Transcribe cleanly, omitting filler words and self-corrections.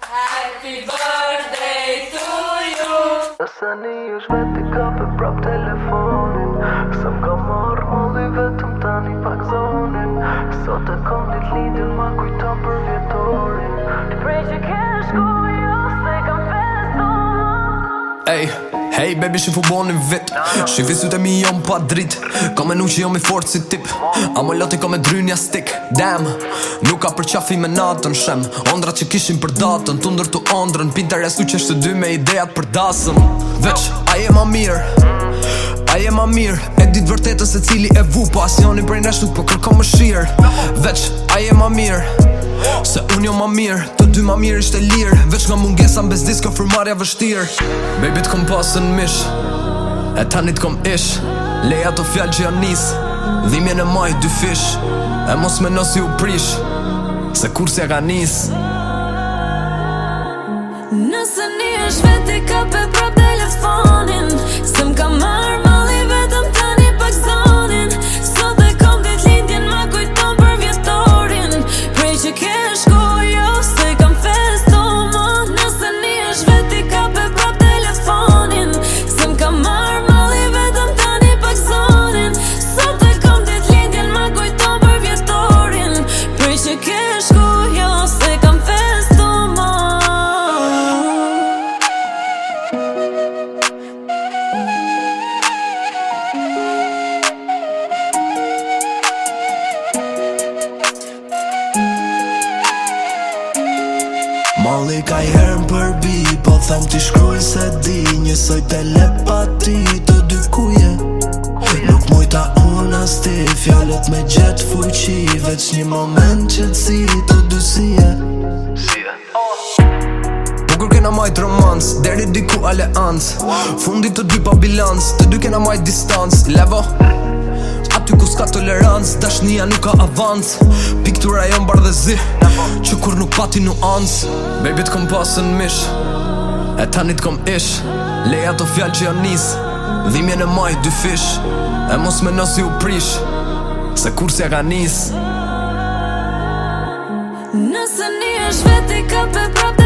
Happy birthday to you. Nëse një është veti ka pe prap telefonin, se m'ka marrë molli vetëm tani pak zonin. Sot e kom dit lidin ma kujton për vjetorin. Prej që kesh ku jo se kam festonë. Ej, hey baby shifu bonin vit Shifi sytë e mi jom pa drit Ka menu që jom i fort si tip A më loti ka me drynja stick Damn, nuk ka për qafi me natën shem Ondra që kishin për datën Tundër të ondrën Pinterestu që shtë dy me idejat për dasëm Veç, aje ma mirë Aje ma mirë E ditë vërtetën se cili e vu Pasioni prej nesh nuk po kërko më shirë Veç, aje ma mirë Se unë jo ma mirë, të dy ma mirë ishte lirë Veç nga mungesa në bezdis kjo fërmarja vështirë Baby t'kom pasën mish E tani t'kom ish Leja të fjallë që janë nis Dhimje në maj dy fish E mos me nësi u prish Se kur s'ja ka nis Nëse një është veti ka pe prap telefonin Se m'ka marrë molli vetëm tani pak zonin Sot e kom dit lindjen ma kujton për vjetorin Prej që kesh ku jo se kam festonë Nëse një është veti ka pe prap telefonin Se m'ka marrë molli vetëm tani pak zonin Sot e kom dit lindjen ma kujton për vjetorin Prej që kesh ku jo se kam festonë Molli ka herën për bi Po them t'i shkruj se di Njësoj telepati të dy kuje Nuk mujta unë as ti Fjallët me gjetë fuqi Veç një moment që t'si të dysie Bukur kena majt romans Deri diku aleans Fundit të dy pa bilans Të dy kena majt distans Levo Aty ku s'ka tolerans Dashnia nuk ka avans Piktura jon bardhezi Që kur nuk pati nuans Baby t'kom pasën mish E tani t'kom ish Leja të fjallë që janë nis Dhimje në maj dy fish E mos me nësi u prish Se kur s'ja ka nis Nëse një është veti ka pe prap